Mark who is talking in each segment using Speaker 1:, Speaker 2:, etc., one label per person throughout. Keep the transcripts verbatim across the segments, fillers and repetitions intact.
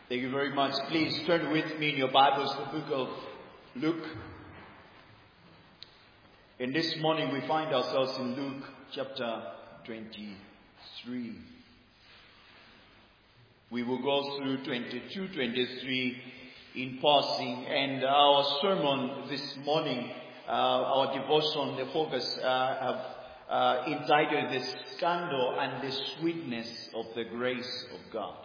Speaker 1: Thank you very much. Please turn with me in your Bibles to the book of Luke. And this morning we find ourselves in Luke chapter twenty-three. We will go through twenty-two, twenty-three in passing. And our sermon this morning, uh, our devotion, the focus, uh, have uh, entitled The Scandal and the Sweetness of the Grace of God.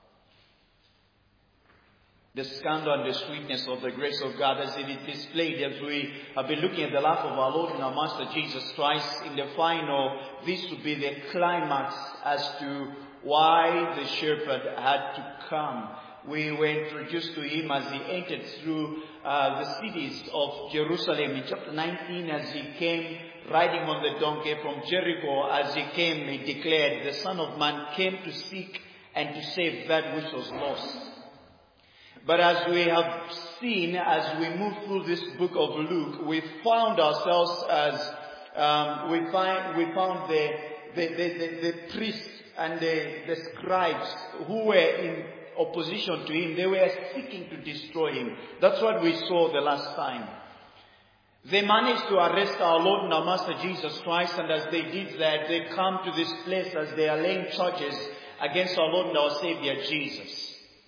Speaker 1: The scandal and the sweetness of the grace of God as it is displayed as we have been looking at the life of our Lord and our Master Jesus Christ. In the final, this would be the climax as to why the shepherd had to come. We were introduced to him as he entered through uh, the cities of Jerusalem in chapter nineteen, as he came riding on the donkey from Jericho. As he came, he declared, "The Son of Man came to seek and to save that which was lost." But as we have seen, as we move through this book of Luke, we found ourselves as um, we find we found the the, the, the, the priests and the, the scribes who were in opposition to him. They were seeking to destroy him. That's what we saw the last time. They managed to arrest our Lord and our Master Jesus Christ, and as they did that, they come to this place as they are laying charges against our Lord and our Savior Jesus.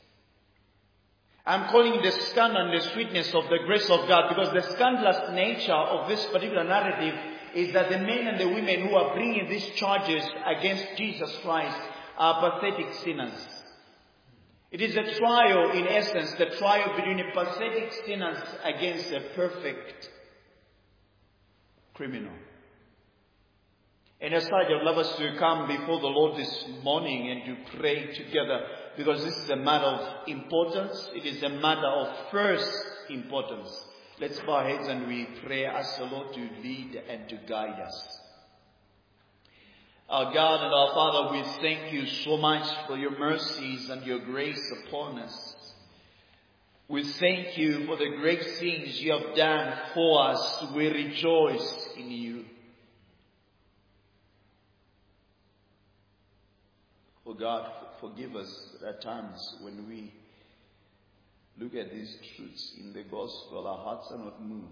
Speaker 1: I'm calling it the scandal and the sweetness of the grace of God, because the scandalous nature of this particular narrative is that the men and the women who are bringing these charges against Jesus Christ are pathetic sinners. It is a trial, in essence, the trial between a pathetic sinners against a perfect criminal. And as such, I'd love us to come before the Lord this morning and to pray together, because this is a matter of importance. It is a matter of first importance. Let's bow our heads and we pray, ask the Lord to lead and to guide us. Our God and our Father, we thank you so much for your mercies and your grace upon us. We thank you for the great things you have done for us. We rejoice in you. Oh God, forgive us at times when we look at these truths in the gospel, our hearts are not moved.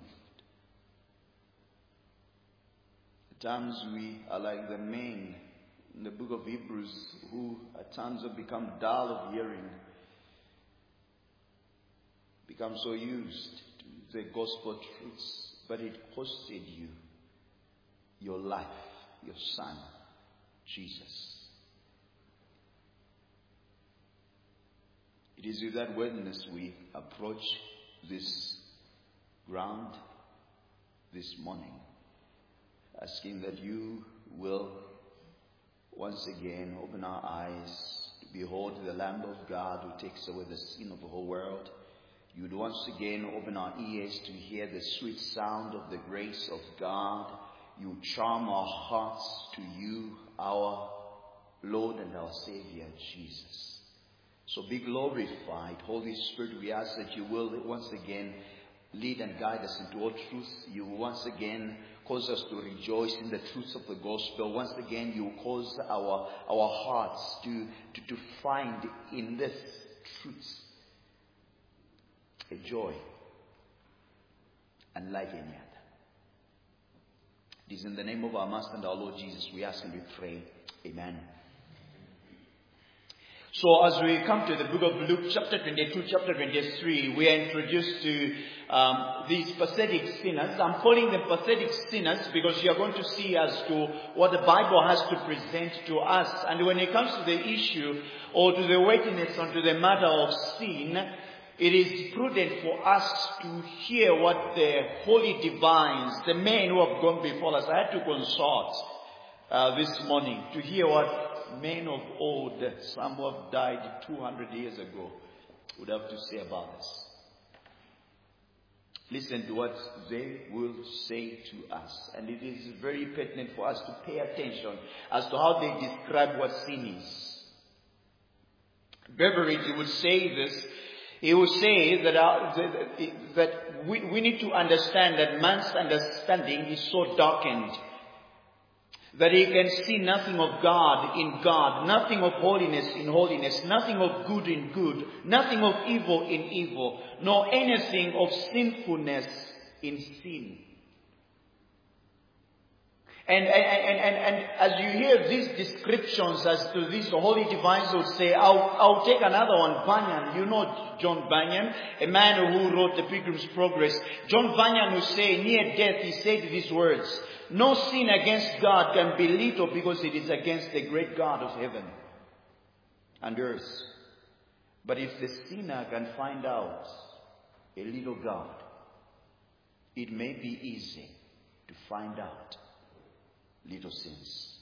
Speaker 1: At times we are like the men in the book of Hebrews who at times have become dull of hearing, become so used to the gospel truths, but it costed you your life, your Son, Jesus. It is with that witness we approach this ground this morning, asking that you will once again open our eyes to behold the Lamb of God who takes away the sin of the whole world. You would once again open our ears to hear the sweet sound of the grace of God. You would charm our hearts to you, our Lord and our Savior, Jesus. So be glorified. Holy Spirit, we ask that you will once again lead and guide us into all truth. You will once again cause us to rejoice in the truths of the gospel. Once again, you will cause our, our hearts to, to, to find in this truth a joy and life in it. It is in the name of our Master and our Lord Jesus we ask and we pray. Amen. So as we come to the book of Luke, chapter twenty-two, chapter twenty-three, we are introduced to um, these pathetic sinners. I'm calling them pathetic sinners because you are going to see as to what the Bible has to present to us. And when it comes to the issue or to the weightiness onto the matter of sin, it is prudent for us to hear what the holy divines, the men who have gone before us, I had to consult uh, this morning to hear what men of old, some who have died two hundred years ago, would have to say about this. Listen to what they will say to us. And it is very pertinent for us to pay attention as to how they describe what sin is. Beveridge would say this. He would say that, uh, that, that we, we need to understand that man's understanding is so darkened that he can see nothing of God in God, nothing of holiness in holiness, nothing of good in good, nothing of evil in evil, nor anything of sinfulness in sin. And, and, and, and, and as you hear these descriptions as to these holy divines would say, I'll, I'll take another one, Bunyan. You know John Bunyan, a man who wrote the Pilgrim's Progress. John Bunyan would say, near death, he said these words, no sin against God can be little because it is against the great God of heaven and earth. But if the sinner can find out a little God, it may be easy to find out little sins.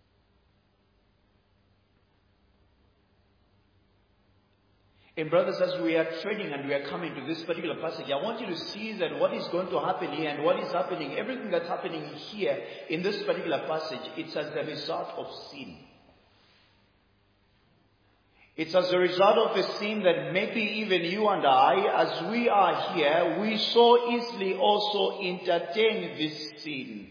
Speaker 1: And brothers, as we are trading and we are coming to this particular passage, I want you to see that what is going to happen here and what is happening, everything that's happening here in this particular passage, it's as a result of sin. It's as a result of a sin that maybe even you and I, as we are here, we so easily also entertain this sin.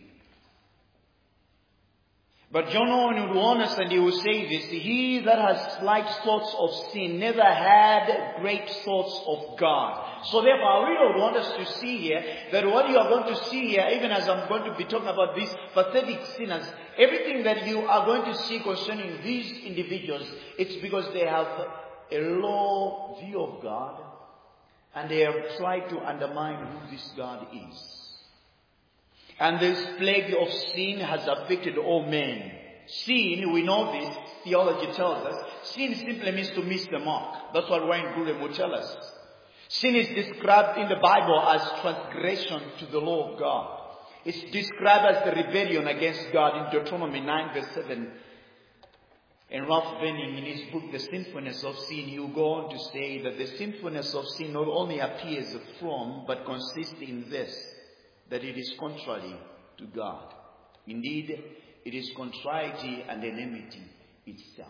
Speaker 1: But John Owen would warn us, and he will say this, he that has slight thoughts of sin never had great thoughts of God. So therefore, I really would want us to see here that what you are going to see here, even as I'm going to be talking about these pathetic sinners, everything that you are going to see concerning these individuals, it's because they have a low view of God, and they have tried to undermine who this God is. And this plague of sin has affected all men. Sin, we know this, theology tells us, sin simply means to miss the mark. That's what Wayne Grudem will tell us. Sin is described in the Bible as transgression to the law of God. It's described as the rebellion against God in Deuteronomy nine verse seven. And Ralph Venning, in his book, The Sinfulness of Sin, he will go on to say that the sinfulness of sin not only appears from, but consists in this, that it is contrary to God. Indeed, it is contrariety and enmity itself.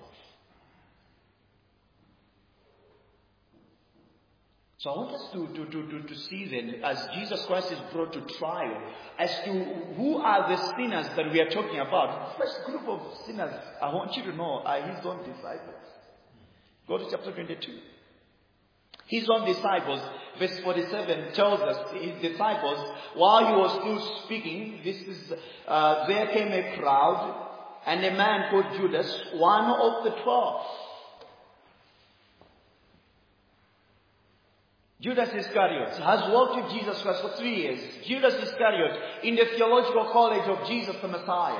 Speaker 1: So I want us to, to, to, to, to see then, as Jesus Christ is brought to trial, as to who are the sinners that we are talking about. The first group of sinners, I want you to know, are his own disciples. Go to chapter twenty-two. His own disciples, verse forty-seven tells us, his disciples, while he was still speaking, this is, uh, there came a crowd, and a man called Judas, one of the twelve. Judas Iscariot has walked with Jesus Christ for three years. Judas Iscariot in the theological college of Jesus the Messiah.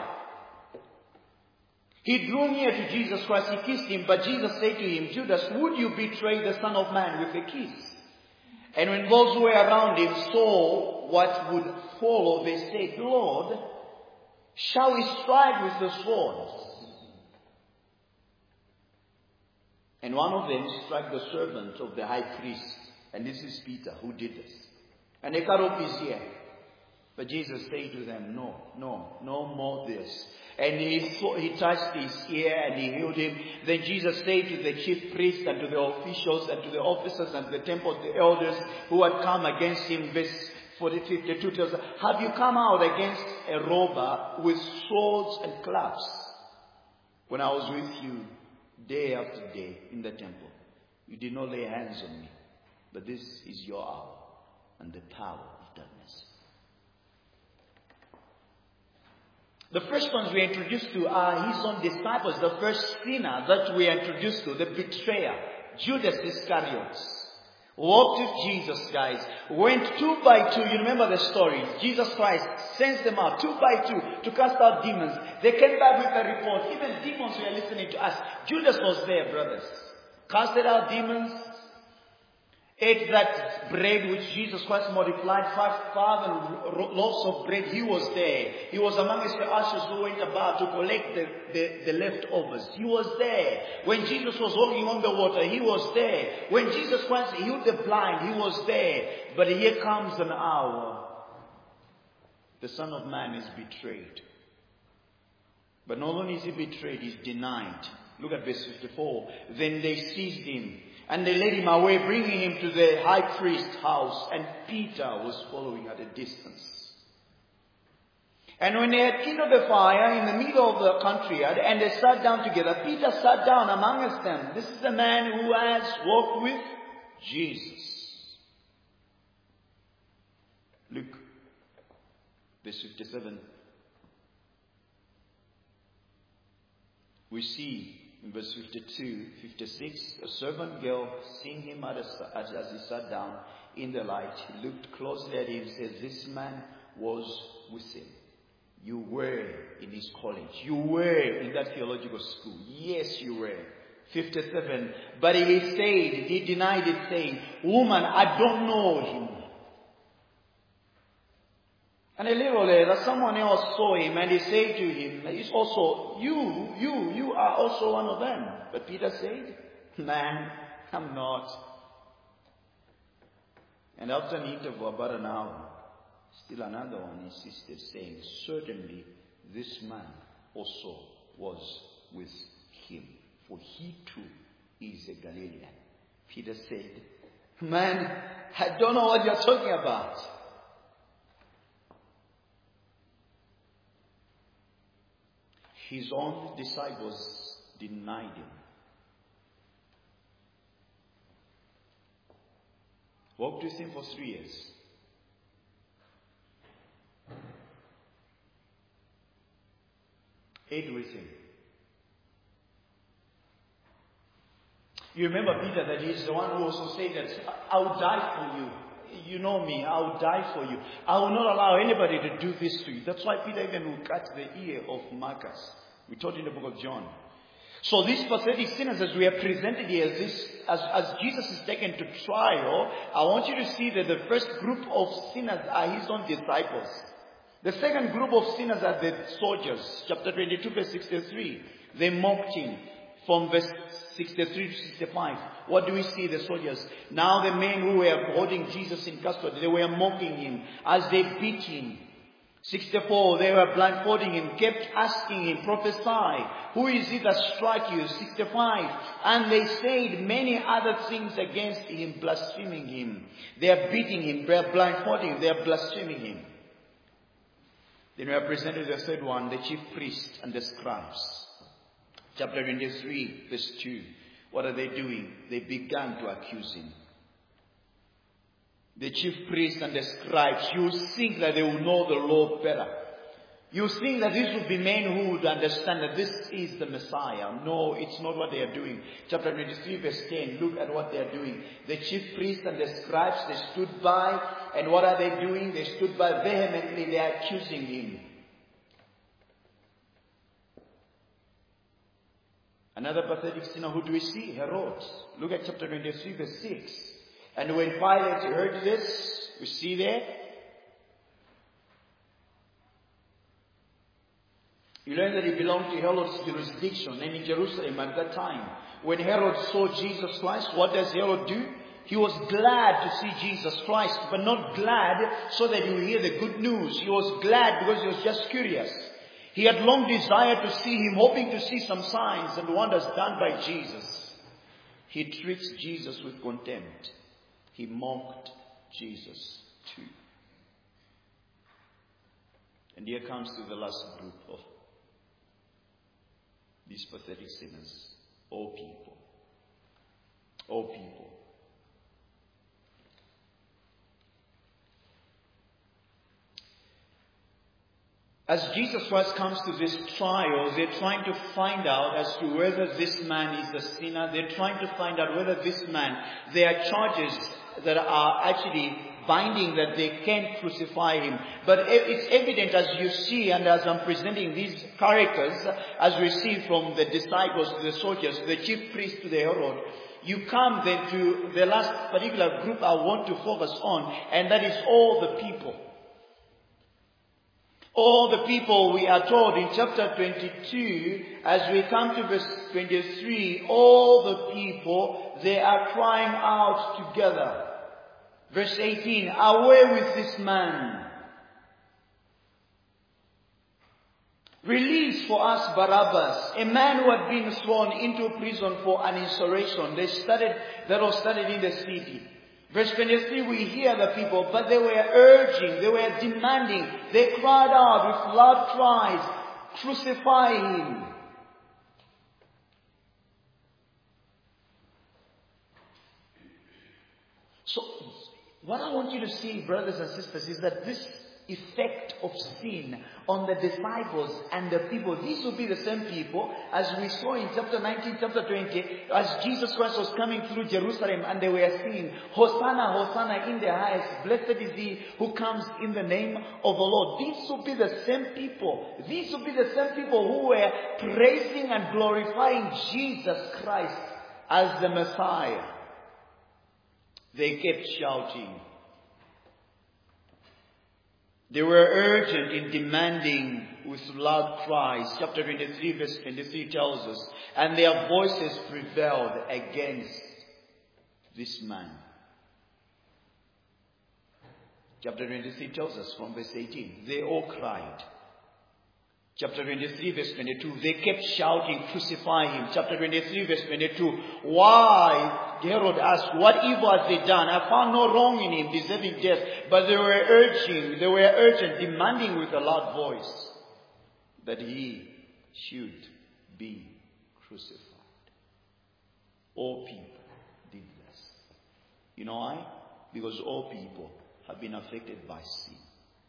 Speaker 1: He drew near to Jesus Christ, he kissed him, but Jesus said to him, Judas, would you betray the Son of Man with a kiss? And when those who were around him saw what would follow, they said, Lord, shall we strike with the sword? And one of them struck the servant of the high priest. And this is Peter who did this. And they cut off his ear. But Jesus said to them, no, no, no more this. And he, he touched his ear and he healed him. Then Jesus said to the chief priests and to the officials and to the officers and to the temple, the elders who had come against him, verse forty, fifty-two tells us, have you come out against a robber with swords and clubs? When I was with you day after day in the temple, you did not lay hands on me. But this is your hour and the power of darkness. The first ones we are introduced to are his own disciples. The first sinner that we are introduced to, the betrayer, Judas Iscariot, walked with Jesus, guys. Went two by two. You remember the story. Jesus Christ sends them out two by two to cast out demons. They came back with a report. Even demons were listening to us. Judas was there, brothers. Casted out demons. Ate that bread which Jesus Christ multiplied, five thousand loaves of bread. He was there. He was amongst the ushers who went about to collect the, the, the leftovers. He was there. When Jesus was walking on the water, he was there. When Jesus Christ healed the blind, he was there. But here comes an hour. The Son of Man is betrayed. But not only is he betrayed, he's denied. Look at verse fifty-four. Then they seized him. And they led him away, bringing him to the high priest's house. And Peter was following at a distance. And when they had kindled a fire in the middle of the courtyard, and they sat down together, Peter sat down amongst them. This is a man who has walked with Jesus. Luke, verse fifty-seven. We see in verse fifty-two, fifty-six, a servant girl seeing him as, as, as he sat down in the light. He looked closely at him and said, "This man was with him." You were in his college. You were in that theological school. Yes, you were. fifty-seven. But he said, he denied it, saying, "Woman, I don't know him." And a little later, someone else saw him and he said to him, "It's also you, you, you are also one of them." But Peter said, "Man, I'm not." And after an interval, about an hour, still another one insisted, saying, "Certainly this man also was with him, for he too is a Galilean." Peter said, "Man, I don't know what you're talking about." His own disciples denied him. Walked with him for three years. Ate with him. You remember Peter, that he's the one who also said that, "I will die for you. You know me, I will die for you. I will not allow anybody to do this to you." That's why Peter even will cut the ear of Marcus. We taught in the book of John. So these pathetic sinners, as we are presented here, as, this, as, as Jesus is taken to trial, I want you to see that the first group of sinners are his own disciples. The second group of sinners are the soldiers. Chapter twenty-two, verse sixty-three. They mocked him. From verse sixty-three to sixty-five. What do we see? The soldiers. Now the men who were holding Jesus in custody, they were mocking him as they beat him. sixty-four, they were blindfolding him, kept asking him, "Prophesy, who is it that struck you?" sixty-five, and they said many other things against him, blaspheming him. They are beating him, they are blindfolding him, they are blaspheming him. Then we are presented the third one, the chief priests and the scribes. Chapter twenty-three, verse two. What are they doing? They began to accuse him. The chief priests and the scribes, you think that they will know the law better. You think that these would be men who would understand that this is the Messiah. No, it's not what they are doing. Chapter twenty-three, verse ten, look at what they are doing. The chief priests and the scribes, they stood by, and what are they doing? They stood by vehemently, they are accusing him. Another pathetic sinner, who do we see? Herod. Look at chapter twenty-three, verse six. And when Pilate heard this, we see there, you learn that he belonged to Herod's jurisdiction, and in Jerusalem at that time, when Herod saw Jesus Christ, what does Herod do? He was glad to see Jesus Christ, but not glad so that he would hear the good news. He was glad because he was just curious. He had long desired to see him, hoping to see some signs and wonders done by Jesus. He treats Jesus with contempt. He mocked Jesus too. And here comes to the last group of these pathetic sinners. All people. All people. As Jesus Christ comes to this trial, they're trying to find out as to whether this man is a sinner. They're trying to find out whether this man, there are charges that are actually binding that they can't crucify him. But it's evident, as you see, and as I'm presenting these characters, as we see from the disciples to the soldiers, the chief priest to the Herod, you come then to the last particular group I want to focus on, and that is all the people. All the people, we are told in chapter twenty-two, as we come to verse twenty-three, all the people, they are crying out together. Verse eighteen, away with this man. Release for us Barabbas, a man who had been thrown into prison for an insurrection. They started, that was started in the city. Verse twenty-three, we hear the people, but they were urging, they were demanding, they cried out with loud cries, crucify him. So, what I want you to see, brothers and sisters, is that this effect of sin on the disciples and the people, these will be the same people as we saw in chapter nineteen, chapter twenty, as Jesus Christ was coming through Jerusalem and they were singing, Hosanna, Hosanna in the highest, blessed is he who comes in the name of the Lord. These will be the same people. These will be the same people who were praising and glorifying Jesus Christ as the Messiah. They kept shouting. They were urgent in demanding with loud cries. Chapter twenty-three verse twenty-three tells us, and their voices prevailed against this man. Chapter twenty-three tells us from verse eighteen, they all cried. Chapter twenty-three verse twenty-two, they kept shouting, crucify him. Chapter twenty-three verse twenty-two, why? Herod asked, what evil has they done? I found no wrong in him, deserving death. But they were urging, they were urgent, demanding with a loud voice that he should be crucified. All people did this. You know why? Because all people have been affected by sin.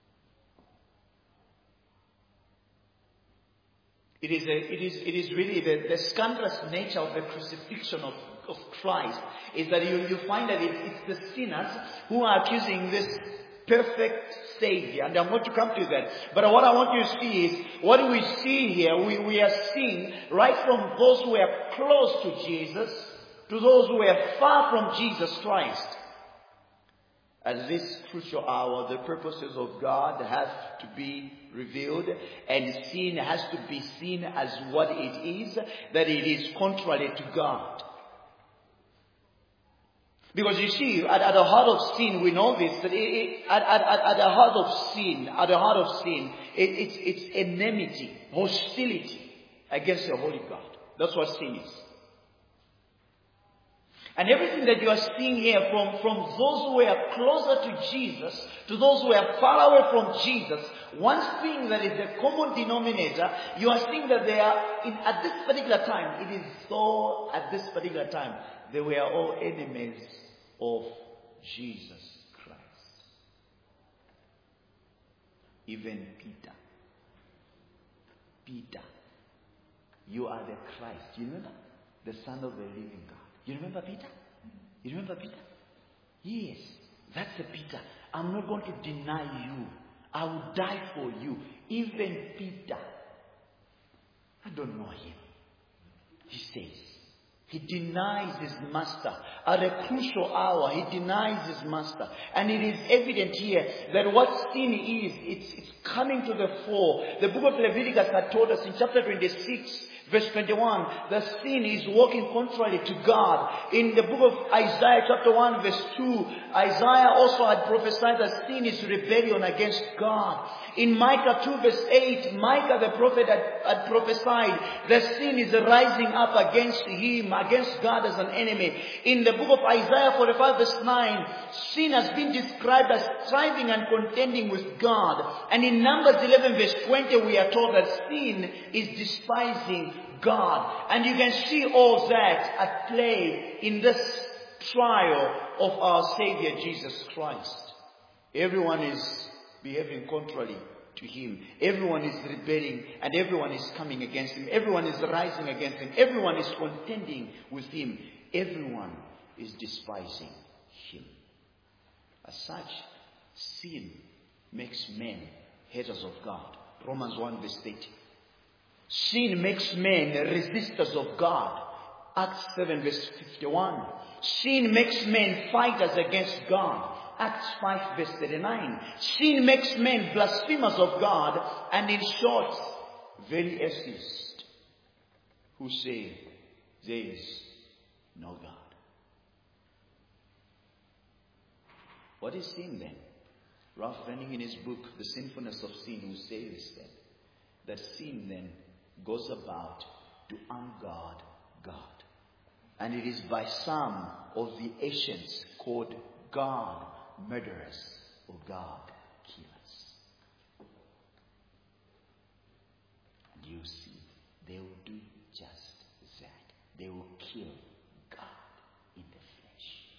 Speaker 1: It is, a, it is, it is really the, the scandalous nature of the crucifixion of, of Christ is that you, you find that it, it's the sinners who are accusing this perfect Savior. And I'm going to come to that. But what I want you to see is, what do we see here? We, we are seeing right from those who are close to Jesus to those who are far from Jesus Christ. At this crucial hour, the purposes of God have to be revealed, and sin has to be seen as what it is, that it is contrary to God. Because you see, at, at the heart of sin, we know this, that it, it, at, at, at the heart of sin, at the heart of sin, it, it's, it's enmity, hostility against the Holy God. That's what sin is. And everything that you are seeing here, from, from those who are closer to Jesus to those who are far away from Jesus, one thing that is a common denominator, you are seeing that they are, in, at this particular time, it is so at this particular time, they were all enemies of Jesus Christ. Even Peter. Peter, you are the Christ. You remember? The Son of the living God. You remember Peter? You remember Peter? Yes, that's the Peter. I'm not going to deny you. I will die for you. Even Peter. I don't know him. He says. He denies his master. At a crucial hour, he denies his master. And it is evident here that what sin is, it's, it's coming to the fore. The book of Leviticus had told us in chapter twenty-six, verse twenty-one, the sin is walking contrary to God. In the book of Isaiah chapter one, verse two, Isaiah also had prophesied that sin is rebellion against God. In Micah two, verse eight, Micah the prophet had, had prophesied that sin is rising up against him, against God as an enemy. In the book of Isaiah forty-five, verse nine, sin has been described as striving and contending with God. And in Numbers eleven, verse twenty, we are told that sin is despising God. And you can see all that at play in this trial of our Savior Jesus Christ. Everyone is behaving contrary to him. Everyone is rebelling and everyone is coming against him. Everyone is rising against him. Everyone is contending with him. Everyone is despising him. As such, sin makes men haters of God. Romans one verse thirty. Sin makes men resistors of God. Acts seven verse fifty-one. Sin makes men fighters against God. Acts five verse thirty-nine. Sin makes men blasphemers of God, and in short, very atheists who say there is no God. What is sin then? Ralph Venning in his book, The Sinfulness of Sin, who says then that sin then goes about to unguard God. And it is by some of the ancients called God murderers or God killers. And you see, they will do just that. They will kill God in the flesh.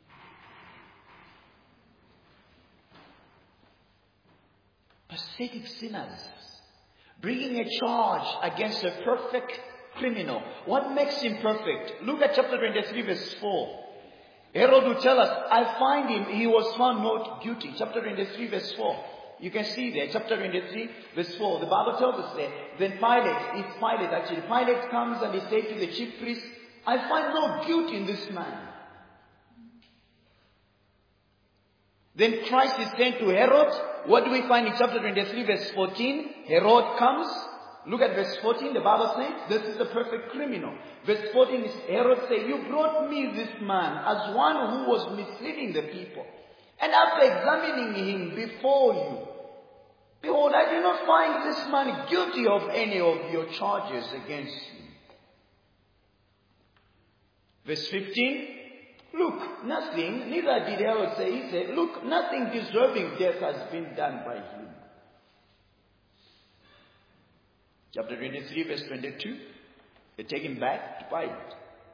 Speaker 1: Pathetic sinners bringing a charge against a perfect criminal. What makes him perfect? Look at chapter twenty-three verse four. Herod will tell us, I find him, he was found not guilty. Chapter twenty-three verse four. You can see there, chapter twenty-three verse four. The Bible tells us there, then Pilate, it's Pilate actually, Pilate comes and he says to the chief priest, I find no guilt in this man. Then Christ is sent to Herod. What do we find in chapter twenty-three verse fourteen? Herod comes. Look at verse fourteen. The Bible says, this is the perfect criminal. Verse fourteen is, Herod said, you brought me this man as one who was misleading the people. And after examining him before you, behold, I do not find this man guilty of any of your charges against him. Verse fifteen. Look, nothing, neither did Herod say, he said, look, nothing deserving death has been done by him. Chapter twenty-three, verse twenty-two, they take him back to Pilate.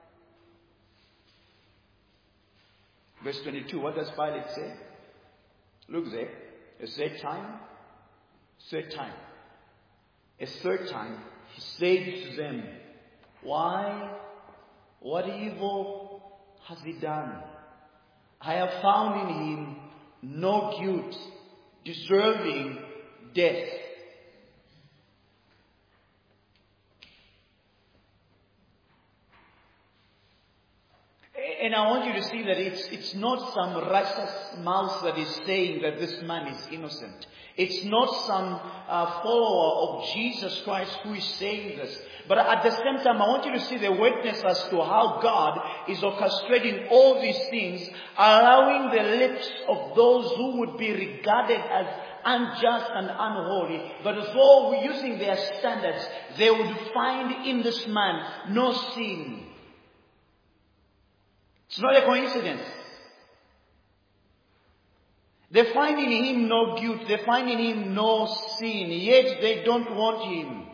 Speaker 1: Verse twenty-two, what does Pilate say? Look there, a third time, third time. A third time, he said to them, why, what evil has he done? I have found in him no guilt, deserving death. And I want you to see that it's, it's not some righteous mouth that is saying that this man is innocent. It's not some uh, follower of Jesus Christ who is saying this. But at the same time, I want you to see the witness as to how God is orchestrating all these things, allowing the lips of those who would be regarded as unjust and unholy, but though using their standards, they would find in this man no sin. It's not a coincidence. They find in him no guilt. They find in him no sin. Yet they don't want him.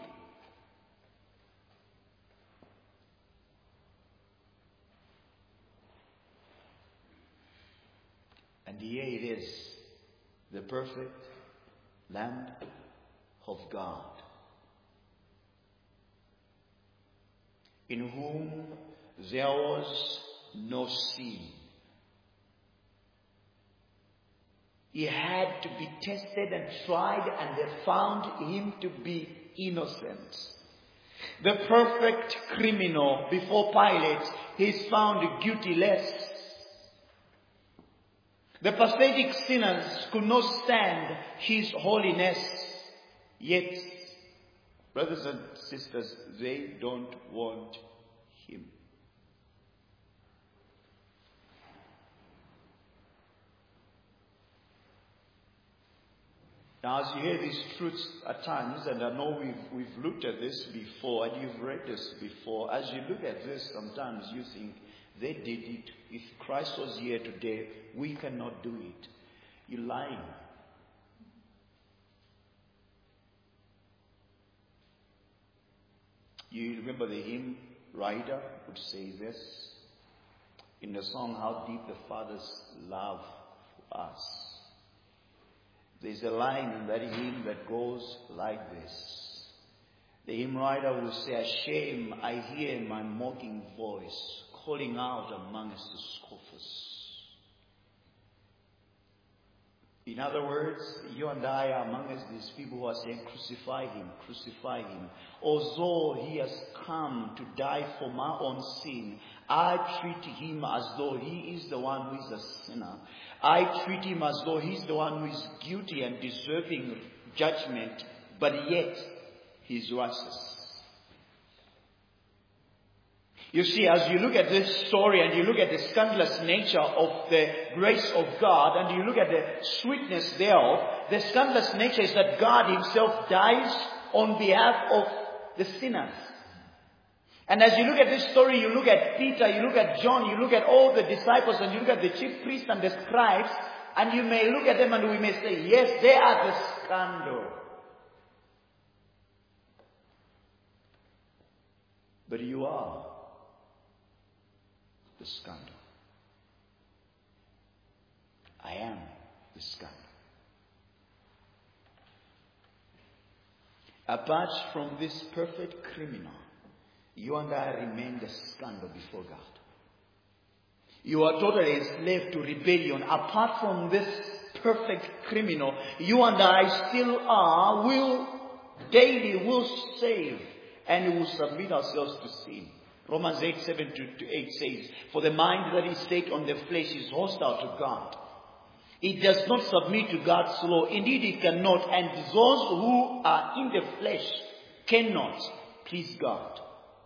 Speaker 1: And here it is, the perfect Lamb of God, in whom there was no sin. He had to be tested and tried, and they found him to be innocent. The perfect criminal before Pilate, he is found guilty-less. The pathetic sinners could not stand his holiness. Yet, brothers and sisters, they don't want him. Now, as you hear these truths at times, and I know we've, we've looked at this before, and you've read this before, as you look at this, sometimes you think, they did it. If Christ was here today, we cannot do it. You're lying. You remember the hymn writer would say this in the song, How Deep the Father's Love for Us. There's a line in that hymn that goes like this. The hymn writer will say, Shame, I hear my mocking voice calling out amongst the scoffers. In other words, you and I are amongst these people who are saying, crucify him, crucify him. Although he has come to die for my own sin, I treat him as though he is the one who is a sinner. I treat him as though he's the one who is guilty and deserving judgment, but yet he's righteous. You see, as you look at this story and you look at the scandalous nature of the grace of God and you look at the sweetness thereof, the scandalous nature is that God himself dies on behalf of the sinners. And as you look at this story, you look at Peter, you look at John, you look at all the disciples, and you look at the chief priests and the scribes, and you may look at them and we may say, yes, they are the scandal. But you are the scandal. I am the scandal. Apart from this perfect criminal, you and I remain the scandal before God. You are totally enslaved to rebellion. Apart from this perfect criminal, you and I still are, will daily, will save, and will submit ourselves to sin. Romans eight, seven to eight says, for the mind that is set on the flesh is hostile to God. It does not submit to God's law. Indeed, it cannot. And those who are in the flesh cannot please God.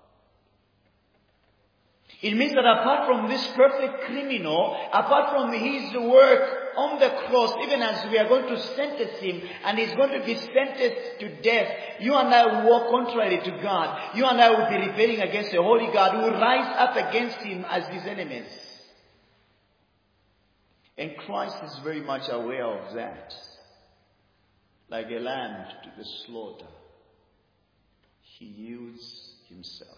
Speaker 1: It means that apart from this perfect criminal, apart from his work on the cross, even as we are going to sentence him, and he's going to be sentenced to death, you and I will walk contrary to God. You and I will be rebelling against the holy God, who will rise up against him as his enemies. And Christ is very much aware of that. Like a lamb to the slaughter, he yields himself.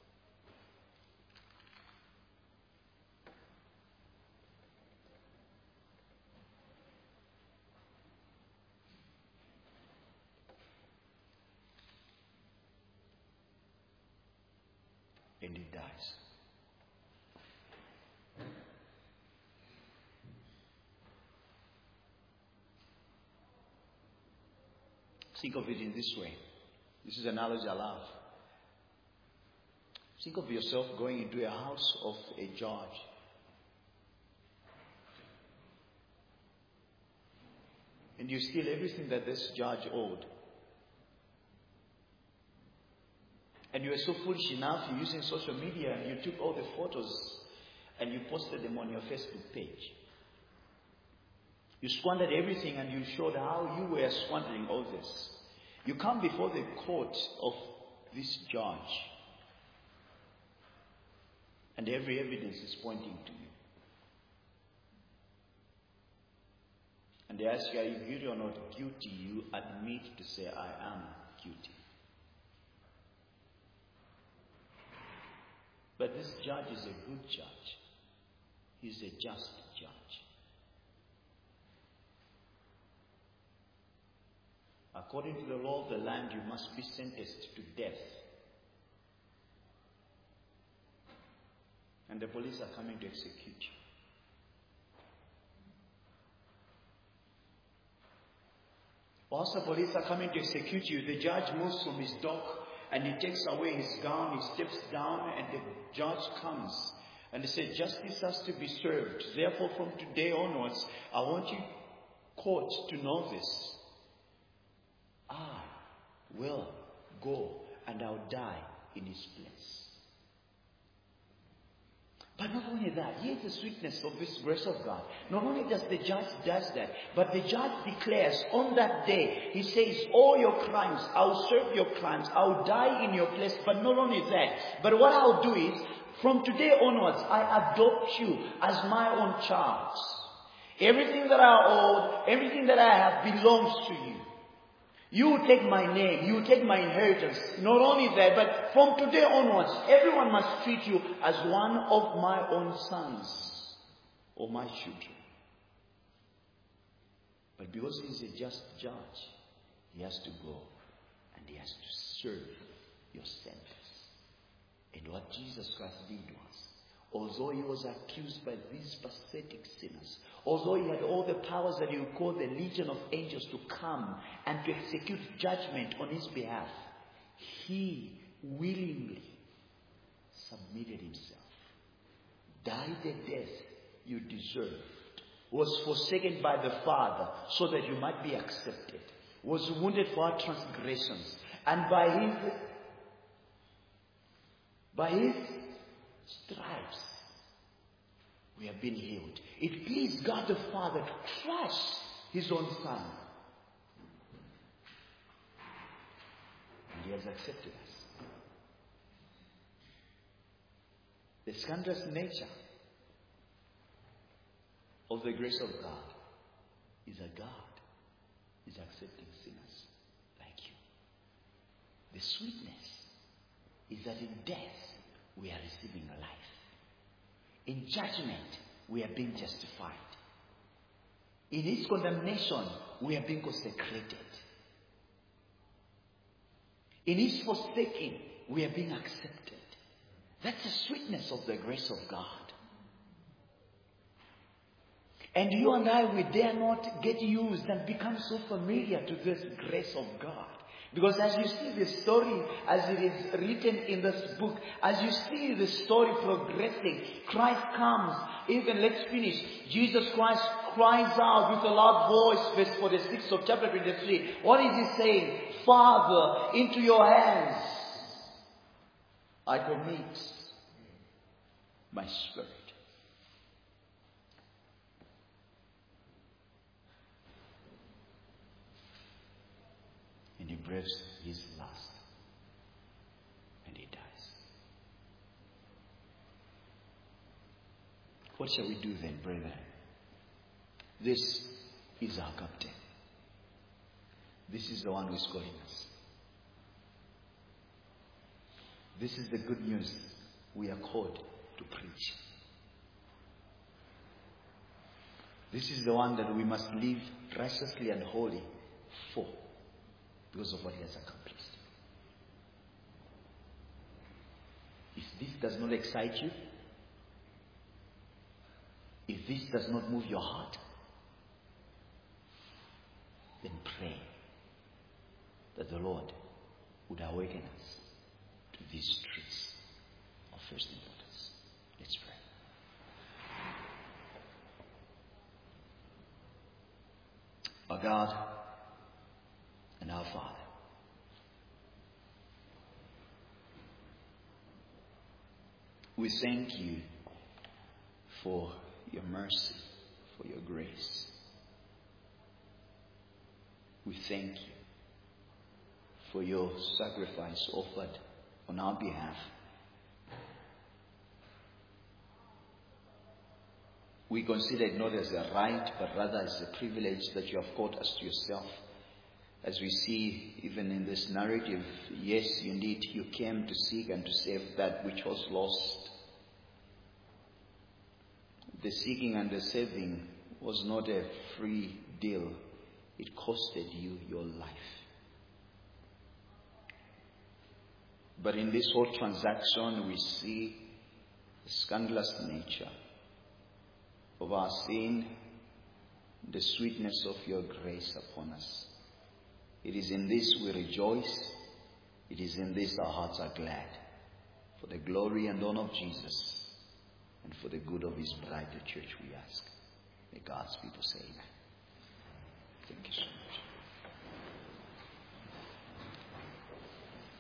Speaker 1: And he dies. Think of it in this way. This is an analogy I love. Think of yourself going into a house of a judge. And you steal everything that this judge owed. And you were so foolish enough, you're using social media, and you took all the photos and you posted them on your Facebook page. You squandered everything and you showed how you were squandering all this. You come before the court of this judge, and every evidence is pointing to you. And they ask you, are you guilty or not guilty? You admit to say, I am guilty. But this judge is a good judge. He's a just judge. According to the law of the land, you must be sentenced to death. And the police are coming to execute you. Whilst the police are coming to execute you, the judge moves from his dock and he takes away his gown, he steps down, and the judge comes. And he said, justice has to be served. Therefore, from today onwards, I want you, court, to know this. I will go and I'll die in his place. But not only that, here's the sweetness of this grace of God. Not only does the judge does that, but the judge declares on that day, he says, all your crimes, I'll serve your crimes, I'll die in your place. But not only that, but what I'll do is, from today onwards, I adopt you as my own child. Everything that I owe, everything that I have belongs to you. You take my name, you take my inheritance. Not only that, but from today onwards, everyone must treat you as one of my own sons or my children. But because he is a just judge, he has to go and he has to serve your sentence. And what Jesus Christ did was, although he was accused by these pathetic sinners, although he had all the powers that he would call the legion of angels to come and to execute judgment on his behalf, he willingly submitted himself, died the death you deserved, was forsaken by the Father so that you might be accepted, was wounded for our transgressions, and by his, by his stripes we have been healed. It pleased God the Father to crush his own Son. And he has accepted us. The scandalous nature of the grace of God is that God is accepting sinners like you. The sweetness is that in death we are receiving life. In judgment we are being justified. In His condemnation we are being consecrated. In His forsaking we are being accepted. That's the sweetness of the grace of God. And you and I, we dare not get used and become so familiar to this grace of God. Because as you see the story, as it is written in this book, as you see the story progressing, Christ comes. Even, let's finish. Jesus Christ cries out with a loud voice, verse forty-six of chapter twenty-three. What is He saying? Father, into your hands I commit my spirit. And He breathes His last. And He dies. What shall we do then, brethren? This is our captain. This is the one who is calling us. This is the good news we are called to preach. This is the one that we must live righteously and holy for, because of what He has accomplished. If this does not excite you, if this does not move your heart, then pray that the Lord would awaken us to these truths of first importance. Let's pray. Our God and our Father, we thank You for Your mercy, for Your grace. We thank You for Your sacrifice offered on our behalf. We consider it not as a right, but rather as a privilege that You have called us to Yourself. As we see even in this narrative, yes, indeed, You came to seek and to save that which was lost. The seeking and the saving was not a free deal. It costed You your life. But in this whole transaction, we see the scandalous nature of our sin, the sweetness of Your grace upon us. It is in this we rejoice. It is in this our hearts are glad. For the glory and honor of Jesus, and for the good of His bride, the church, we ask. May God's people say amen.